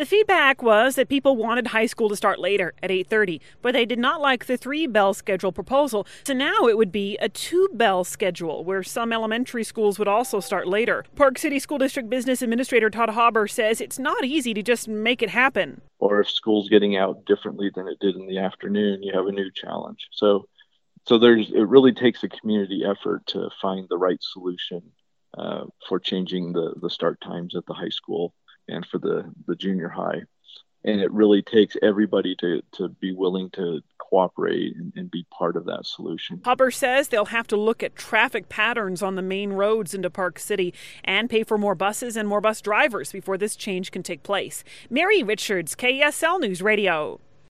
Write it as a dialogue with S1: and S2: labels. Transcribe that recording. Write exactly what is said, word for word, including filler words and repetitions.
S1: The feedback was that people wanted high school to start later at eight thirty, but they did not like the three-bell schedule proposal. So now it would be a two-bell schedule, where some elementary schools would also start later. Park City School District Business Administrator Todd Hauber says it's not easy to just make it happen.
S2: Or if school's getting out differently than it did in the afternoon, you have a new challenge. So so there's it really takes a community effort to find the right solution uh, for changing the, the start times at the high school and for the, the junior high. And it really takes everybody to, to be willing to cooperate and, and be part of that solution.
S1: Hauber says they'll have to look at traffic patterns on the main roads into Park City and pay for more buses and more bus drivers before this change can take place. Mary Richards, K S L News Radio.